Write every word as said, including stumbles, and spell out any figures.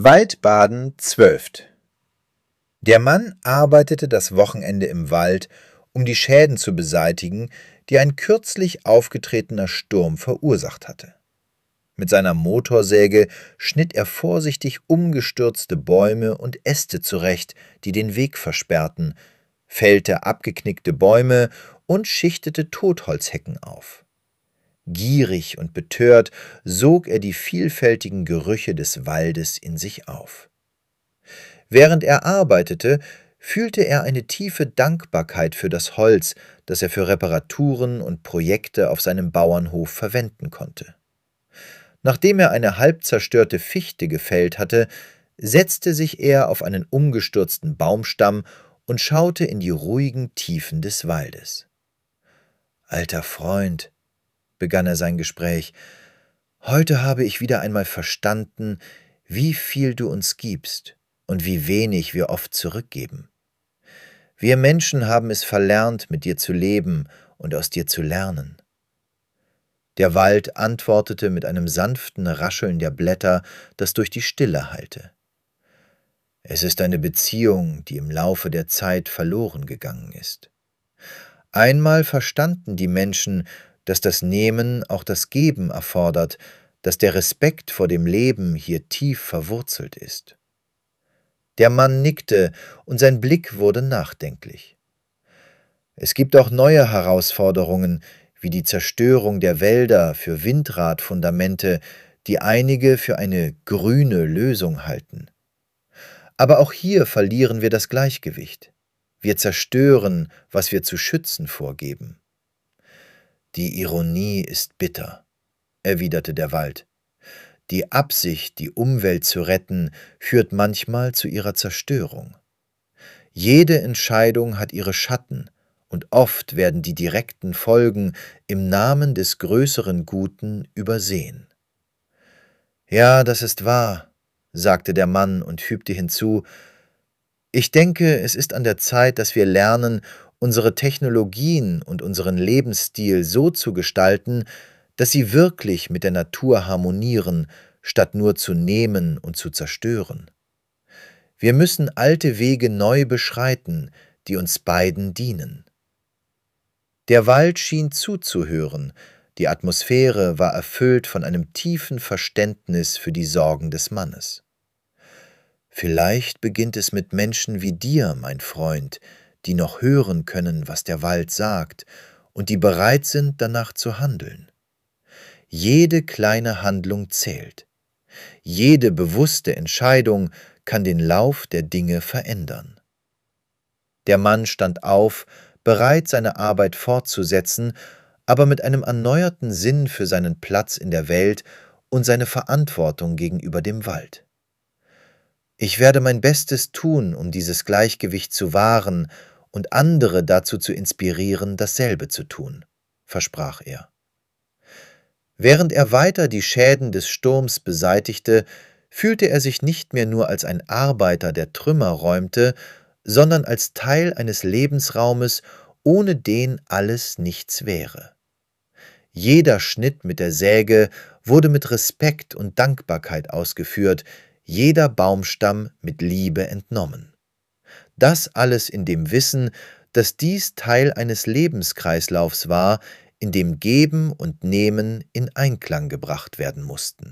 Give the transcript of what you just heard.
Waldbaden zwölf. Der Mann arbeitete das Wochenende im Wald, um die Schäden zu beseitigen, die ein kürzlich aufgetretener Sturm verursacht hatte. Mit seiner Motorsäge schnitt er vorsichtig umgestürzte Bäume und Äste zurecht, die den Weg versperrten, fällte abgeknickte Bäume und schichtete Totholzhecken auf. Gierig und betört sog er die vielfältigen Gerüche des Waldes in sich auf. Während er arbeitete, fühlte er eine tiefe Dankbarkeit für das Holz, das er für Reparaturen und Projekte auf seinem Bauernhof verwenden konnte. Nachdem er eine halb zerstörte Fichte gefällt hatte, setzte sich er auf einen umgestürzten Baumstamm und schaute in die ruhigen Tiefen des Waldes. »Alter Freund«, begann er sein Gespräch, »heute habe ich wieder einmal verstanden, wie viel du uns gibst und wie wenig wir oft zurückgeben. Wir Menschen haben es verlernt, mit dir zu leben und aus dir zu lernen.« Der Wald antwortete mit einem sanften Rascheln der Blätter, das durch die Stille hallte. Es ist eine Beziehung, die im Laufe der Zeit verloren gegangen ist. Einmal verstanden die Menschen, dass das Nehmen auch das Geben erfordert, dass der Respekt vor dem Leben hier tief verwurzelt ist. Der Mann nickte, und sein Blick wurde nachdenklich. Es gibt auch neue Herausforderungen, wie die Zerstörung der Wälder für Windradfundamente, die einige für eine grüne Lösung halten. Aber auch hier verlieren wir das Gleichgewicht. Wir zerstören, was wir zu schützen vorgeben. »Die Ironie ist bitter«, erwiderte der Wald. »Die Absicht, die Umwelt zu retten, führt manchmal zu ihrer Zerstörung. Jede Entscheidung hat ihre Schatten, und oft werden die direkten Folgen im Namen des größeren Guten übersehen.« »Ja, das ist wahr«, sagte der Mann und fügte hinzu, »ich denke, es ist an der Zeit, dass wir lernen, unsere Technologien und unseren Lebensstil so zu gestalten, dass sie wirklich mit der Natur harmonieren, statt nur zu nehmen und zu zerstören. Wir müssen alte Wege neu beschreiten, die uns beiden dienen.« Der Wald schien zuzuhören, die Atmosphäre war erfüllt von einem tiefen Verständnis für die Sorgen des Mannes. »Vielleicht beginnt es mit Menschen wie dir, mein Freund, die noch hören können, was der Wald sagt, und die bereit sind, danach zu handeln. Jede kleine Handlung zählt. Jede bewusste Entscheidung kann den Lauf der Dinge verändern.« Der Mann stand auf, bereit, seine Arbeit fortzusetzen, aber mit einem erneuerten Sinn für seinen Platz in der Welt und seine Verantwortung gegenüber dem Wald. »Ich werde mein Bestes tun, um dieses Gleichgewicht zu wahren und andere dazu zu inspirieren, dasselbe zu tun«, versprach er. Während er weiter die Schäden des Sturms beseitigte, fühlte er sich nicht mehr nur als ein Arbeiter, der Trümmer räumte, sondern als Teil eines Lebensraumes, ohne den alles nichts wäre. Jeder Schnitt mit der Säge wurde mit Respekt und Dankbarkeit ausgeführt, jeder Baumstamm mit Liebe entnommen. Das alles in dem Wissen, dass dies Teil eines Lebenskreislaufs war, in dem Geben und Nehmen in Einklang gebracht werden mussten.